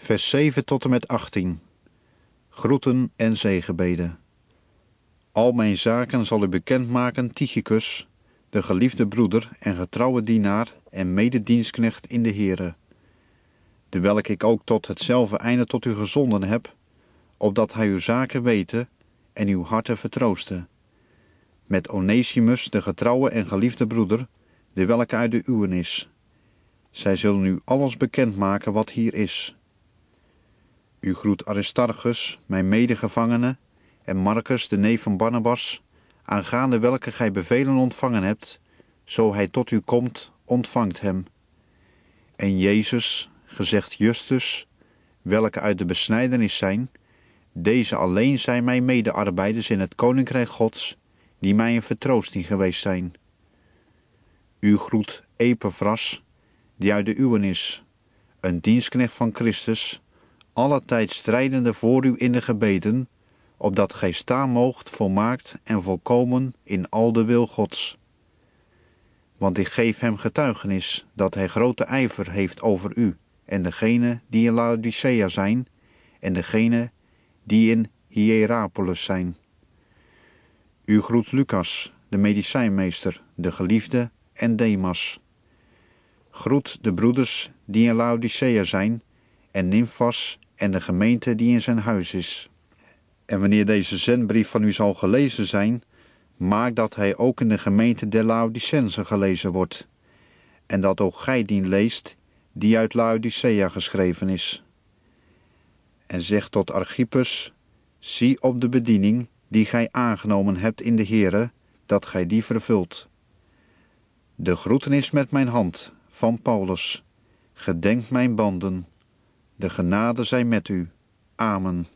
vers 7 tot en met 18. Groeten en zegenbeden. Al mijn zaken zal u bekendmaken, Tychicus, de geliefde broeder en getrouwe dienaar en mededienstknecht in de Here, dewelk ik ook tot hetzelfde einde tot u gezonden heb, opdat hij uw zaken wete en uw harten vertrooste. Met Onesimus, de getrouwe en geliefde broeder, dewelke uit de uwen is. Zij zullen u alles bekendmaken wat hier is. U groet Aristarchus, mijn medegevangene, en Marcus, de neef van Barnabas, aangaande welke gij bevelen ontvangen hebt, zo hij tot u komt, ontvangt hem. En Jezus, gezegd Justus, welke uit de besnijdenis zijn, deze alleen zijn mijn medearbeiders in het koninkrijk Gods, die mij een vertroosting geweest zijn. U groet Epaphras, die uit de uwen is, een dienstknecht van Christus, alle tijd strijdende voor u in de gebeden, opdat gij staan moogt volmaakt en volkomen in al de wil Gods. Want ik geef hem getuigenis dat hij grote ijver heeft over u en degene die in Laodicea zijn en degene die in Hierapolis zijn. U groet Lucas, de medicijnmeester, de geliefde, en Demas. Groet de broeders die in Laodicea zijn en Nymphas en de gemeente die in zijn huis is. En wanneer deze zendbrief van u zal gelezen zijn, maak dat hij ook in de gemeente der Laodicensen gelezen wordt, en dat ook gij dien leest, die uit Laodicea geschreven is. En zeg tot Archippus, zie op de bediening die gij aangenomen hebt in de Here, dat gij die vervult. De groetenis met mijn hand, van Paulus. Gedenk mijn banden. De genade zij met u. Amen.